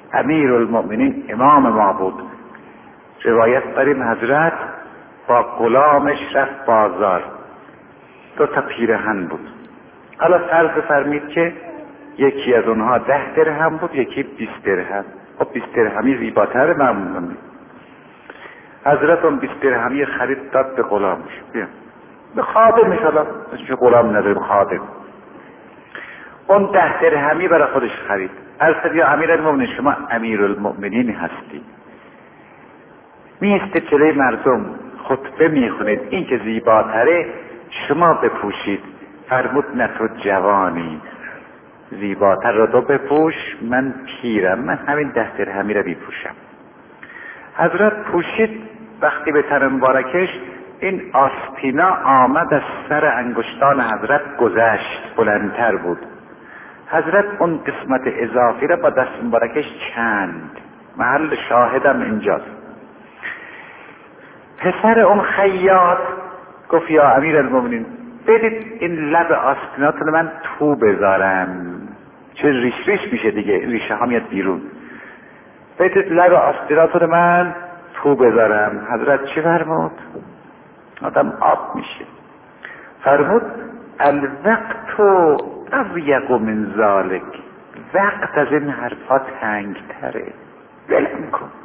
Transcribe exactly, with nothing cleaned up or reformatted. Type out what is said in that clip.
امیرالمؤمنین امام ما بود. روایت داریم حضرت با غلامش رفت بازار، دو تا پیرهن بود. حالا فرض فرمید که یکی از اونها ده درهم بود، یکی بیست درهم. خب بیست درهمی زیباتر معمولا. حضرت اون بیست درهمی خرید داد به غلامش. بیا به خادمش، حالا چه غلام نداره، خادم. اون ده درهمی برای خودش خرید. عرض یا امیرالمؤمنین شما امیرالمؤمنین هستی، میسته جلوی مردم خطبه میخونید، این که زیباتره شما بپوشید. فرمود نه تو جوانی، زیباتر رو تو بپوش، من پیرم، من همین ده درهمی رو بیپوشم. حضرت پوشید. وقتی به تن مبارکش این آستینا آمد از سر انگشتان حضرت گذشت، بلندتر بود. حضرت اون قسمت اضافی را با دست مبارکش چند. محل شاهدم اینجاست. پسر اون خیاط گفت یا امیرالمؤمنین بدید این لب آستیناتون من تو بذارم، چه ریش ریش میشه دیگه، ریشه ها میاد بیرون. بدید لب آستیناتون من تو بذارم. حضرت چی فرمود؟ آدم آب میشه. فرمود الوقت اضیق من ذالک، وقت از این حرفا تنگ تره، ولم کن.